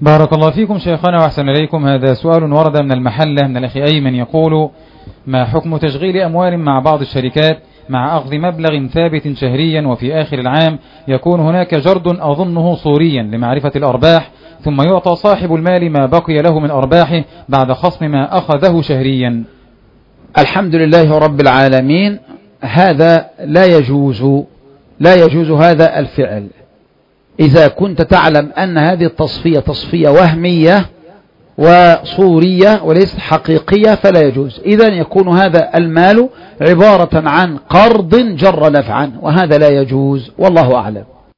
بارك الله فيكم شيخنا وأحسن إليكم. هذا سؤال ورد من المحلة من الأخ أيمن يقول: ما حكم تشغيل أموال مع بعض الشركات مع أخذ مبلغ ثابت شهريا، وفي آخر العام يكون هناك جرد أظنه صوريا لمعرفة الأرباح، ثم يعطى صاحب المال ما بقي له من أرباحه بعد خصم ما أخذه شهريا؟ الحمد لله رب العالمين. هذا لا يجوز هذا الفعل. إذا كنت تعلم أن هذه التصفية تصفية وهمية وصورية وليست حقيقية فلا يجوز. إذن يكون هذا المال عبارة عن قرض جر نفعا، وهذا لا يجوز، والله أعلم.